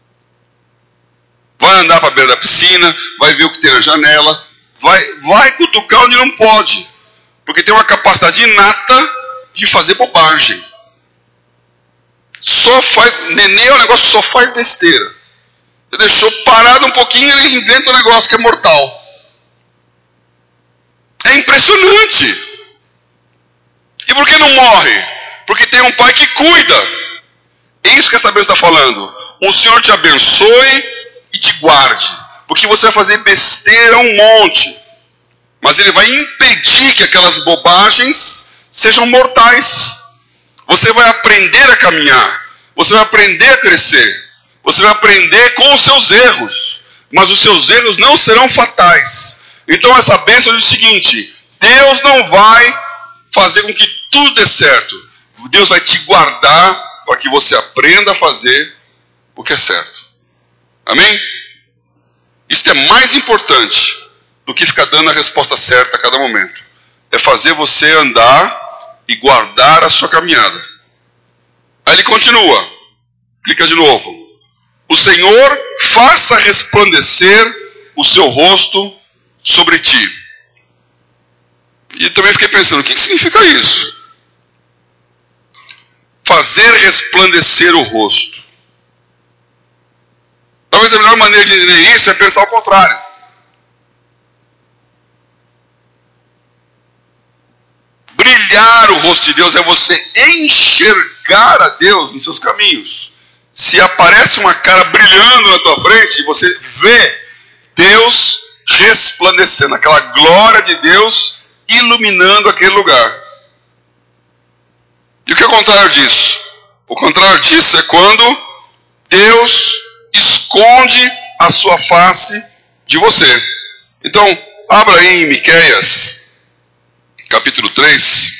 vai andar para a beira da piscina, vai ver o que tem na janela, vai, vai cutucar onde não pode, porque tem uma capacidade inata de fazer bobagem. Só faz, neném é um negócio que só faz besteira. Você deixou parado um pouquinho, ele inventa um negócio que é mortal. É impressionante. E por que não morre? Porque tem um pai que cuida. É isso que essa bênção está falando. O Senhor te abençoe e te guarde. Porque você vai fazer besteira um monte. Mas Ele vai impedir que aquelas bobagens sejam mortais. Você vai aprender a caminhar. Você vai aprender a crescer. Você vai aprender com os seus erros. Mas os seus erros não serão fatais. Então essa bênção diz o seguinte: Deus não vai fazer com que tudo dê certo, Deus vai te guardar para que você aprenda a fazer o que é certo. Amém? Isso é mais importante do que ficar dando a resposta certa a cada momento. É fazer você andar e guardar a sua caminhada. Aí ele continua. Clica de novo. O Senhor faça resplandecer o seu rosto sobre ti. E também fiquei pensando, o que significa isso? Fazer resplandecer o rosto. Talvez a melhor maneira de entender isso é pensar ao contrário. Brilhar o rosto de Deus é você enxergar a Deus nos seus caminhos. Se aparece uma cara brilhando na tua frente, você vê Deus resplandecendo, aquela glória de Deus iluminando aquele lugar. E o que é o contrário disso? O contrário disso é quando Deus esconde a sua face de você. Então, abra aí em Miqueias, capítulo três.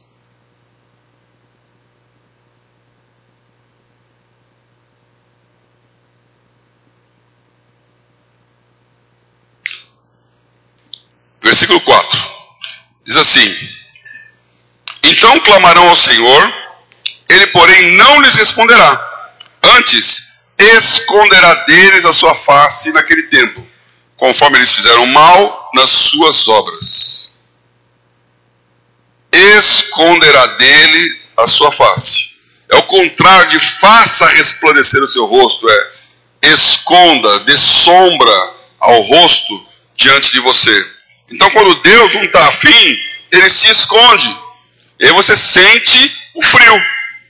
Versículo quatro. Diz assim: então clamarão ao Senhor, ele porém não lhes responderá. Antes, esconderá deles a sua face naquele tempo, conforme eles fizeram mal nas suas obras. Esconderá dele a sua face. É o contrário de faça resplandecer o seu rosto. É esconda, dê sombra ao rosto diante de você. Então quando Deus não está afim, ele se esconde. E aí você sente o frio.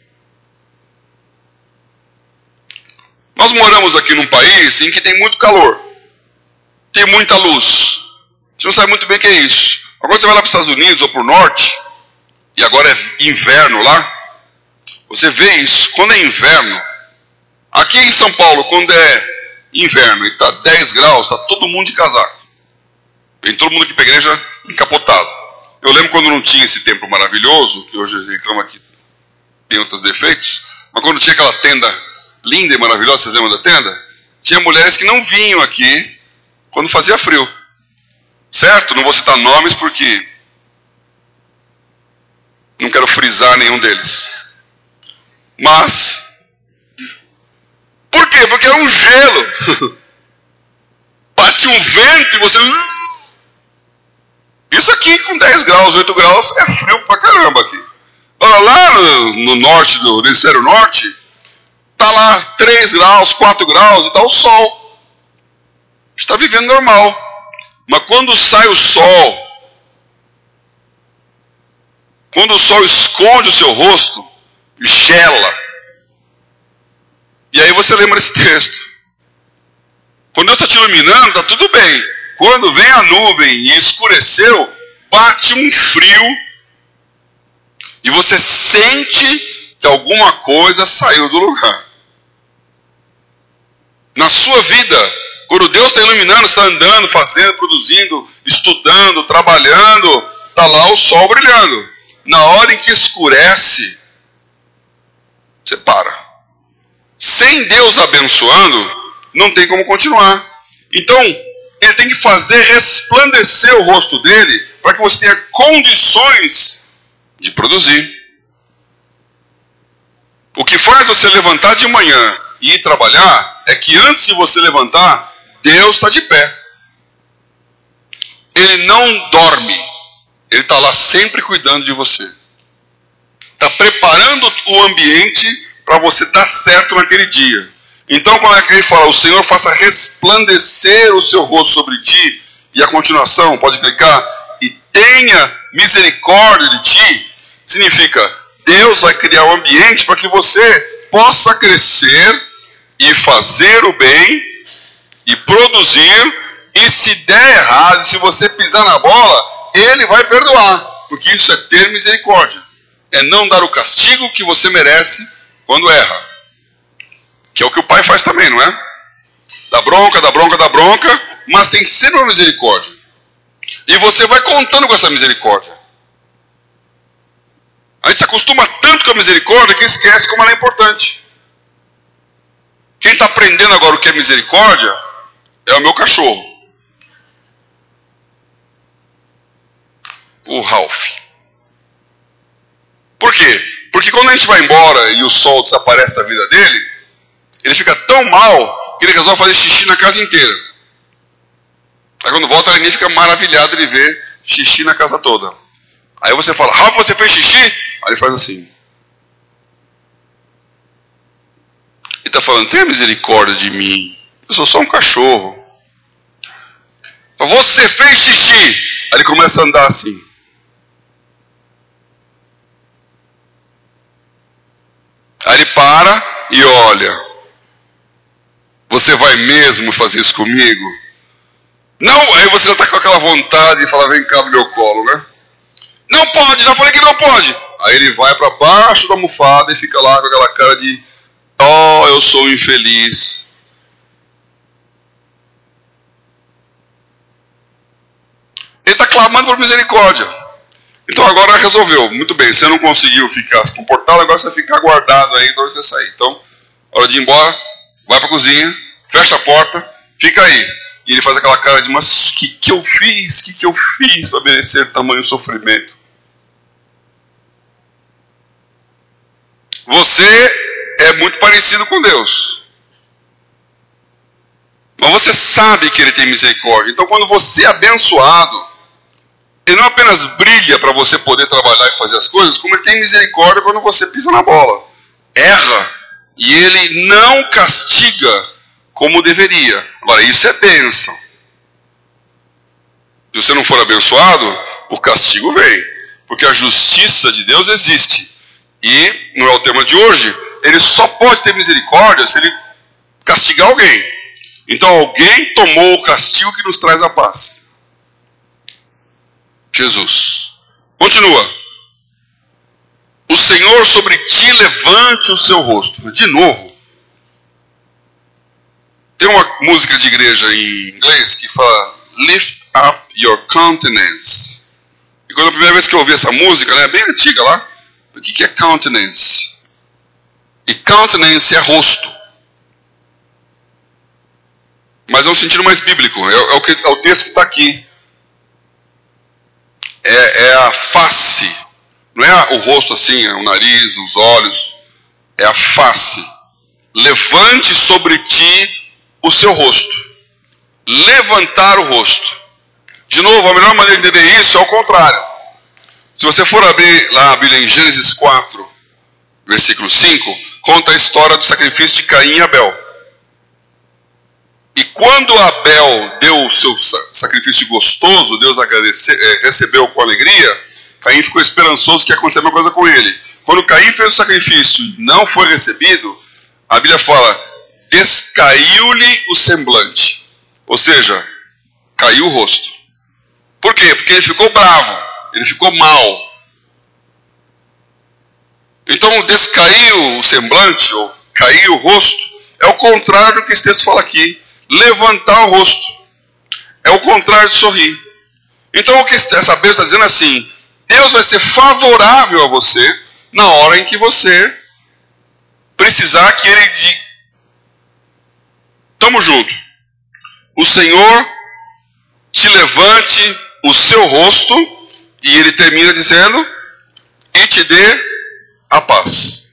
Nós moramos aqui num país em que tem muito calor. Tem muita luz. Você não sabe muito bem o que é isso. Agora você vai lá para os Estados Unidos ou para o norte, e agora é inverno lá, você vê isso. Quando é inverno, aqui em São Paulo, quando é inverno e está dez graus, está todo mundo de casaco. Vem todo mundo aqui para a igreja encapotado. Eu lembro quando não tinha esse templo maravilhoso, que hoje reclama que tem outros defeitos, mas quando tinha aquela tenda linda e maravilhosa, vocês lembram da tenda? Tinha mulheres que não vinham aqui quando fazia frio. Certo? Não vou citar nomes porque não quero frisar nenhum deles. Mas, por quê? Porque é um gelo. Bate um vento e você... Isso aqui com dez graus, oito graus, é frio pra caramba aqui. Olha, lá no, no norte, do hemisfério norte, tá lá três graus, quatro graus e tá o sol. Está vivendo normal. Mas quando sai o sol, quando o sol esconde o seu rosto, gela. E aí você lembra esse texto. Quando Deus está te iluminando, está tudo bem. Quando vem a nuvem e escureceu, bate um frio e você sente que alguma coisa saiu do lugar. Na sua vida, quando Deus está iluminando, está andando, fazendo, produzindo, estudando, trabalhando, está lá o sol brilhando. Na hora em que escurece, você para. Sem Deus abençoando, não tem como continuar. Então, ele tem que fazer resplandecer o rosto dele para que você tenha condições de produzir. O que faz você levantar de manhã e ir trabalhar é que antes de você levantar, Deus está de pé. Ele não dorme. Ele está lá sempre cuidando de você. Está preparando o ambiente para você dar certo naquele dia. Então, quando é que ele fala, o Senhor faça resplandecer o seu rosto sobre ti, e a continuação, pode clicar, e tenha misericórdia de ti, significa, Deus vai criar um ambiente para que você possa crescer e fazer o bem e produzir, e se der errado, se você pisar na bola, Ele vai perdoar, porque isso é ter misericórdia, é não dar o castigo que você merece quando erra. Que é o que o pai faz também, não é? Dá bronca, dá bronca, dá bronca, mas tem sempre uma misericórdia. E você vai contando com essa misericórdia. A gente se acostuma tanto com a misericórdia que esquece como ela é importante. Quem está aprendendo agora o que é misericórdia é o meu cachorro, o Ralph. Por quê? Porque quando a gente vai embora e o sol desaparece da vida dele, ele fica tão mal que ele resolve fazer xixi na casa inteira. Aí quando volta, a Aninha fica maravilhada de ver xixi na casa toda. Aí você fala, Ralph, você fez xixi? Aí ele faz assim. Ele está falando, tenha misericórdia de mim. Eu sou só um cachorro. Você fez xixi. Aí ele começa a andar assim. Aí ele para e olha. Você vai mesmo fazer isso comigo? Não, aí você já está com aquela vontade de falar, vem cá no meu colo, né? Não pode, já falei que não pode. Aí ele vai para baixo da almofada e fica lá com aquela cara de, oh, eu sou infeliz. Ele está clamando por misericórdia. Então agora resolveu. Muito bem, você não conseguiu ficar se comportado, agora você vai ficar guardado aí para você sair. Então, hora de ir embora, vai para a cozinha, fecha a porta, fica aí. E ele faz aquela cara de, mas o que, que eu fiz? O que, que eu fiz para merecer tamanho sofrimento? Você é muito parecido com Deus. Mas você sabe que Ele tem misericórdia. Então quando você é abençoado, Ele não apenas brilha para você poder trabalhar e fazer as coisas, como Ele tem misericórdia quando você pisa na bola. Erra. E Ele não castiga como deveria. Agora, isso é bênção. Se você não for abençoado, o castigo vem. Porque a justiça de Deus existe. E, não é o tema de hoje, Ele só pode ter misericórdia se Ele castigar alguém. Então, alguém tomou o castigo que nos traz a paz. Jesus. Continua. O Senhor sobre ti levante o seu rosto. De novo. Tem uma música de igreja em inglês que fala Lift up your countenance. E quando a primeira vez que eu ouvi essa música, né, bem antiga lá, o que é countenance? E countenance é rosto. Mas é um sentido mais bíblico. É, é, o, que, é o texto que está aqui. É, é a face. Não é o rosto assim, é o nariz, os olhos. É a face. Levante sobre ti o seu rosto. Levantar o rosto. De novo, a melhor maneira de entender isso é o contrário. Se você for abrir lá a Bíblia em Gênesis quatro, versículo cinco, conta a história do sacrifício de Caim e Abel. E quando Abel deu o seu sacrifício gostoso, Deus agradeceu, é, recebeu com alegria, Caim ficou esperançoso que ia acontecer uma coisa com ele. Quando Caim fez o sacrifício e não foi recebido, a Bíblia fala, descaiu-lhe o semblante. Ou seja, caiu o rosto. Por quê? Porque ele ficou bravo, ele ficou mal. Então, descaiu o semblante, ou caiu o rosto, é o contrário do que esse texto fala aqui. Levantar o rosto. É o contrário de sorrir. Então, o que essa bênção está dizendo é assim, Deus vai ser favorável a você na hora em que você precisar que Ele diga, tamo junto. O Senhor te levante o seu rosto, e Ele termina dizendo, e te dê a paz.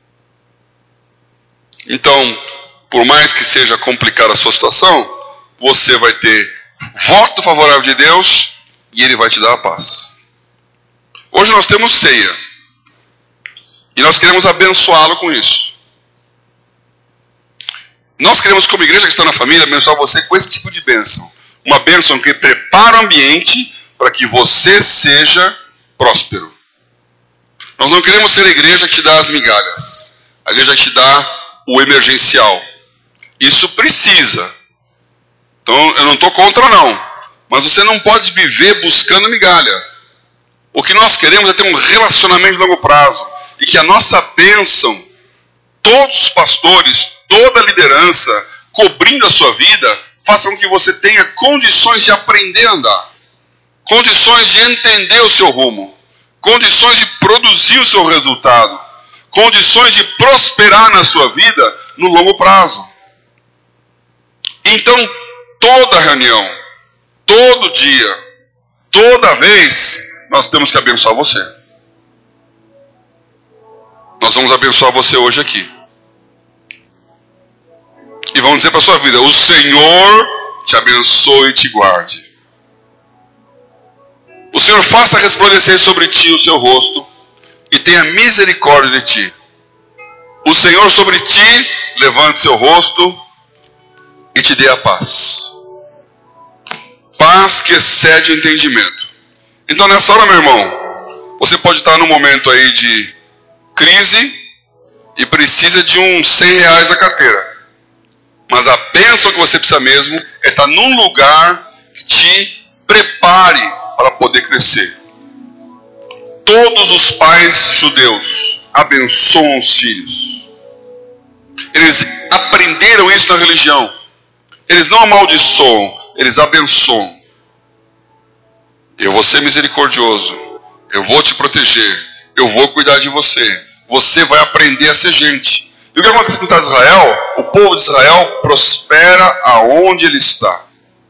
Então, por mais que seja complicada a sua situação, você vai ter voto favorável de Deus, e Ele vai te dar a paz. Hoje nós temos ceia, e nós queremos abençoá-lo com isso. Nós queremos, como igreja cristã na família, abençoar você com esse tipo de bênção. Uma bênção que prepara o ambiente para que você seja próspero. Nós não queremos ser a igreja que te dá as migalhas. A igreja que te dá o emergencial. Isso precisa. Então, eu não estou contra não. Mas você não pode viver buscando migalha. O que nós queremos é ter um relacionamento de longo prazo. E que a nossa bênção, todos os pastores, toda a liderança, cobrindo a sua vida, façam com que você tenha condições de aprender a andar. Condições de entender o seu rumo. condições de produzir o seu resultado, condições de prosperar na sua vida no longo prazo. Então, toda reunião, todo dia, toda vez, nós temos que abençoar você. Nós vamos abençoar você hoje aqui. E vamos dizer para a sua vida: o Senhor te abençoe e te guarde. O Senhor faça resplandecer sobre ti o seu rosto e tenha misericórdia de ti. O Senhor sobre ti levante seu rosto e te dê a paz. Paz que excede o entendimento. Então nessa hora, meu irmão, você pode estar num momento aí de crise e precisa de uns cem reais na carteira. Mas a bênção que você precisa mesmo é estar num lugar que te prepare para poder crescer. Todos os pais judeus abençoam os filhos. Eles aprenderam isso na religião. Eles não amaldiçoam, eles abençoam. Eu vou ser misericordioso. Eu vou te proteger. Eu vou cuidar de você. Você vai aprender a ser gente. E o que acontece com o Estado de Israel? O povo de Israel prospera aonde ele está.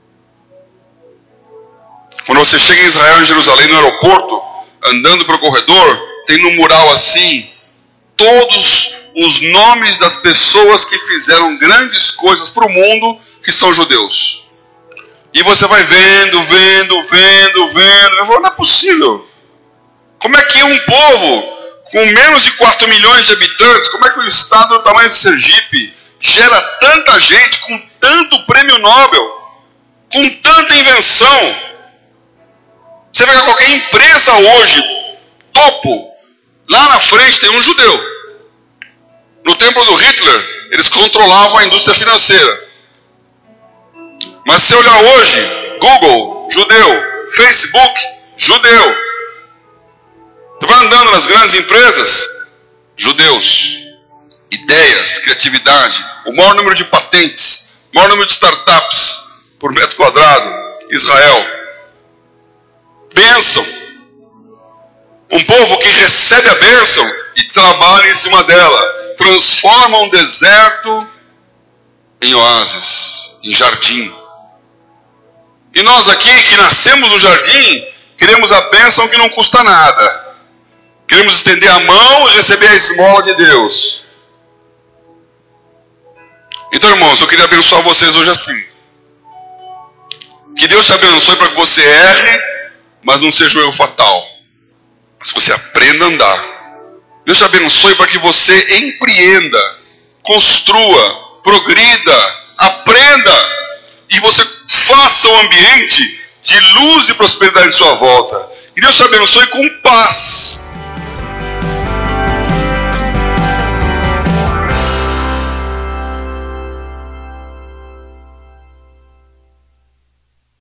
Quando você chega em Israel, em Jerusalém, no aeroporto, andando para o corredor, tem no mural assim, todos os nomes das pessoas que fizeram grandes coisas para o mundo, que são judeus. E você vai vendo, vendo, vendo, vendo, eu falo, não é possível. Como é que um povo com menos de quatro milhões de habitantes, como é que um estado do tamanho de Sergipe gera tanta gente com tanto prêmio Nobel, com tanta invenção? Você pega qualquer empresa hoje, topo, lá na frente tem um judeu. No tempo do Hitler, eles controlavam a indústria financeira. Mas se olhar hoje, Google, judeu, Facebook, judeu. Você vai andando nas grandes empresas, judeus, ideias, criatividade, o maior número de patentes, o maior número de startups por metro quadrado, Israel. Bênção. Um povo que recebe a bênção e trabalha em cima dela, transforma um deserto em oásis, em jardim. E nós aqui que nascemos no jardim, queremos a bênção que não custa nada. Queremos estender a mão e receber a esmola de Deus. Então, irmãos, eu queria abençoar vocês hoje assim. Que Deus te abençoe para que você erre, mas não seja um erro fatal. Mas que você aprenda a andar. Deus te abençoe para que você empreenda, construa, progrida, aprenda. E você faça um ambiente de luz e prosperidade em sua volta. E Deus te abençoe com paz.